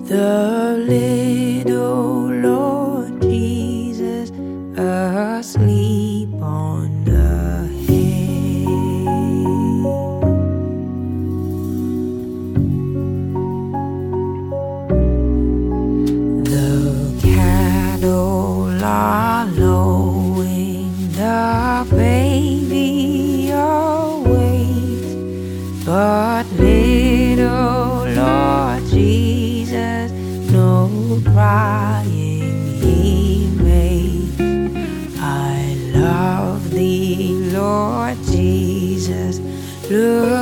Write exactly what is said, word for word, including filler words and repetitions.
The little Lord Jesus asleep on the hay. The cattle are lowing, the baby awakes, but little Lord Jesus no crying he makes. I love thee, Lord Jesus, look